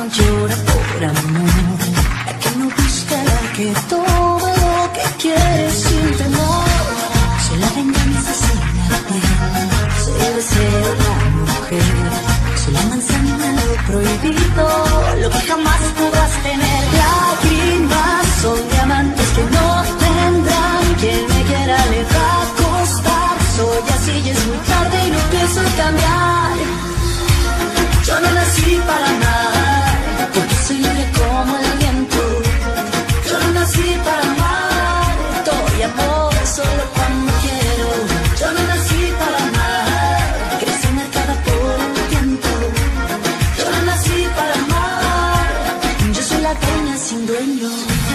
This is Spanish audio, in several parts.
no llora por amor, la que no busca, la que toma lo que quiere sin temor. Soy la venganza, soy la piel, soy el deseo de la mujer, soy la manzana, lo prohibido, lo que jamás podrás tener. Lágrimas son diamantes que no tendrán, quien me quiera le va a costar. Soy así y es muy tarde y no pienso cambiar. Yo no nací para amar, porque soy libre como el viento. Yo no nací para amar, doy amor solo cuando quiero. Yo no nací para amar, crecí marcada por el tiempo. Yo no nací para amar, yo soy la dueña sin dueño.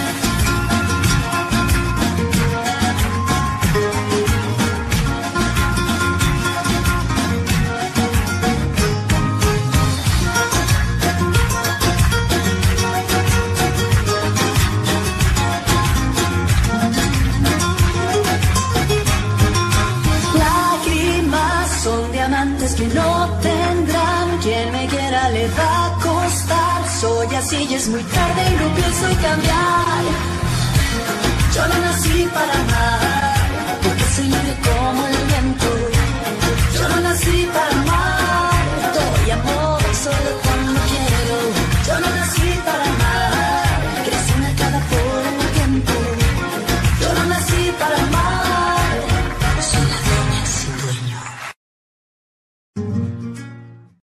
Que no tendrán, quien me quiera le va a costar. Soy así y es muy tarde y no pienso cambiar. Yo no nací para amar, porque soy libre como el viento. Yo no nací para amar.